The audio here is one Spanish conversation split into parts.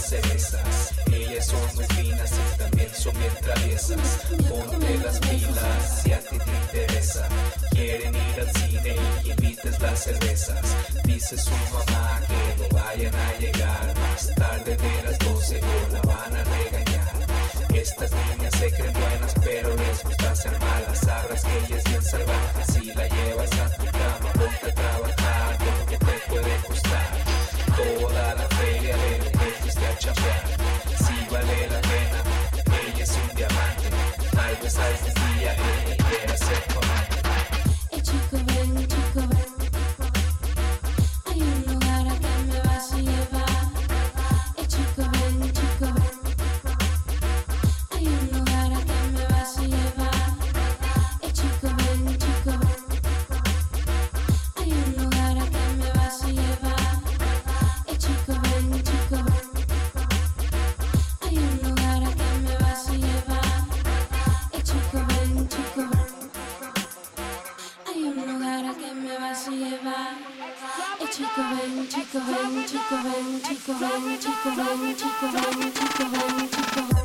las cerezas. Ellas son muy finas y también son bien traviesas. Ponte las pilas si a ti te interesa. Quieren ir al cine y invites las cervezas. Dice su mamá que no vayan a llegar más tarde de las 12 o la van a regañar. Estas niñas se creen buenas pero les gusta hacer malas. Sabrás que ella es bien salvaje. Si la llevas a tu cama, ponte a trabajar con lo que te puede costar. Toda la feria de lo que fuiste a chambear. Si vale la pena, ella es un diamante. Tal vez algún día ella quiera ser tu amante. Chico ven, hay un lugar a que me vas a llevar. Chico ven, hay un lugar a que me vas a llevar. Chico ven, hay un lugar a que me vas a llevar. Chico ven, hay un lugar a que me vas a llevar. Chico ven, hay un lugar a que me vas a llevar. Chico ven, chico ven, chico ven, chico ven, chico ven, chico ven, chico ven, chico ven.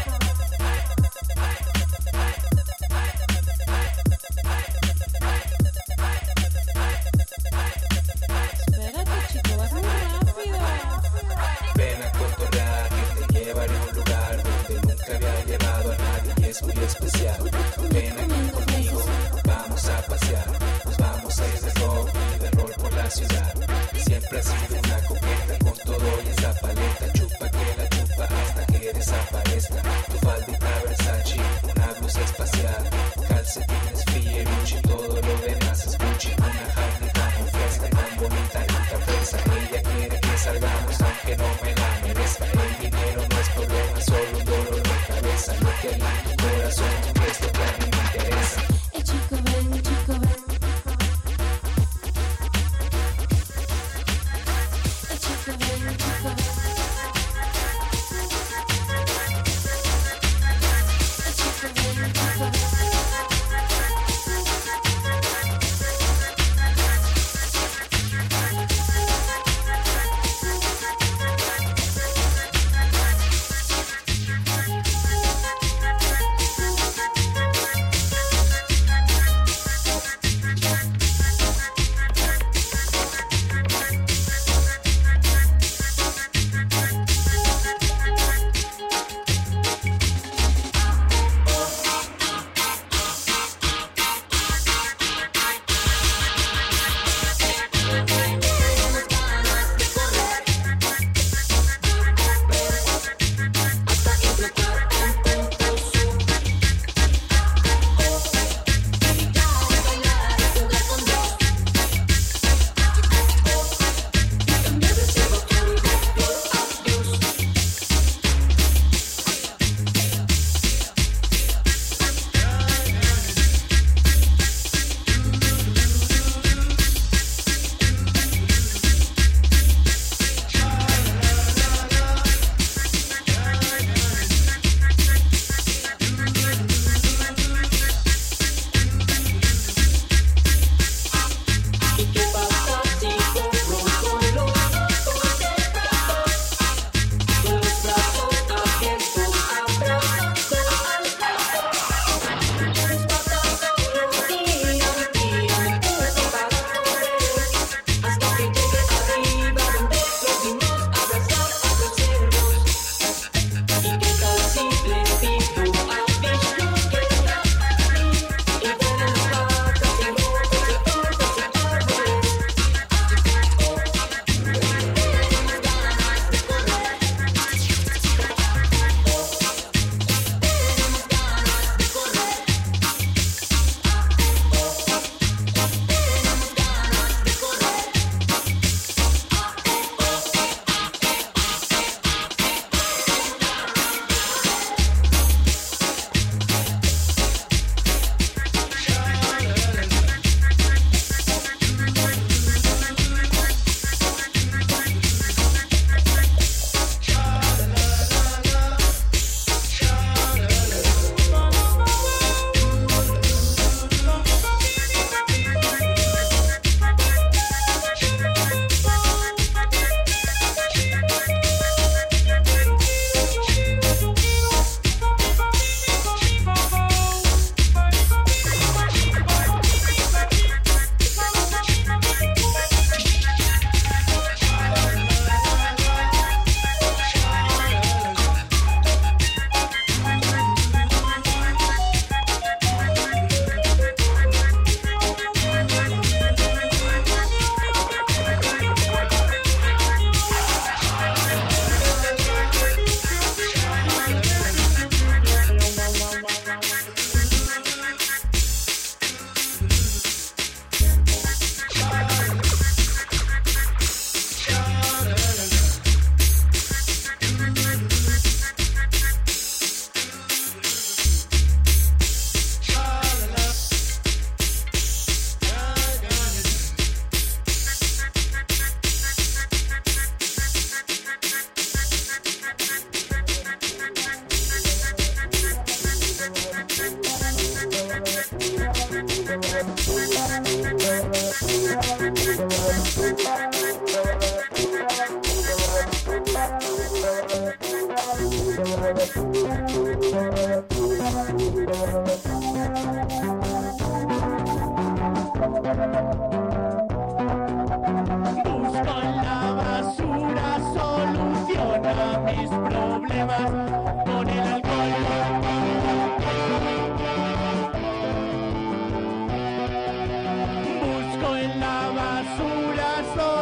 Espérate, chico, vas muy rápido. Ven a cotorrear, que te llevaré a un lugar donde nunca había llevado a nadie y es muy especial. Ven aquí conmigo, vamos a pasear. Nos vamos a ir de rock y de rol por la ciudad. Siempre has sido una coqueta con todo y esa paleta. Chupa que la chupa hasta que desaparezca. Tu faldita Versace, una blusa espacial. Calcetines Fiorucci, todo lo demás es Gucci. Una Harley tan fresca, tan bonita y tan fresa. Ella quiere que salgamos aunque no me la merezca. El dinero no es problema, solo un dolor de cabeza. Lo que hay en tu corazón es lo que a mí me interesa. Chico ven, chico ven. Chico ven, chico ven. Chico ven, chico ven.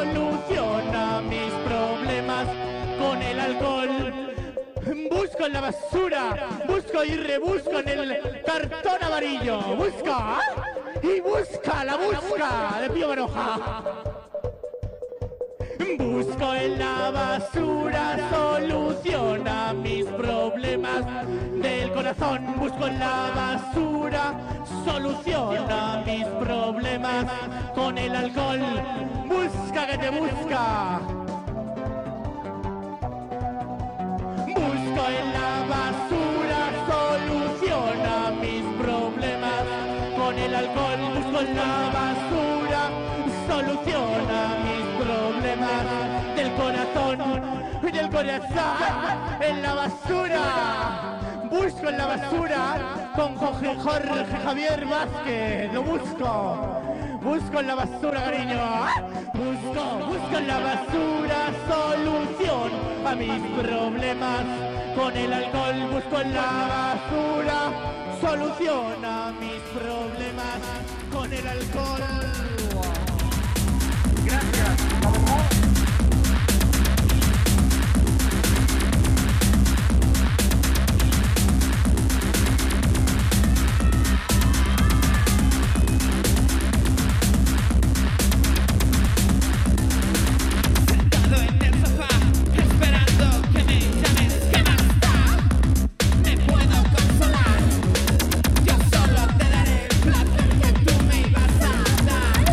soluciona mis problemas con el alcohol. Busco en la basura, busco y rebusco en el cartón amarillo. Busca y busca la busca de Pío Baroja. Busco en la basura, soluciona mis problemas del corazón. Busco en la basura, soluciona mis problemas con el alcohol. Busca que te busca. Busco en la basura, soluciona mis problemas con el alcohol. Busco en la basura, soluciona mis problemas del corazón y del corazón. En la basura, busco en la basura con Jorge Javier Vázquez. Lo busco en la basura, cariño. Busco en la basura solución a mis problemas con el alcohol. Busco en la basura solución a mis problemas con el alcohol. Gracias. Yo solo te daré el placer que tú me ibas a dar.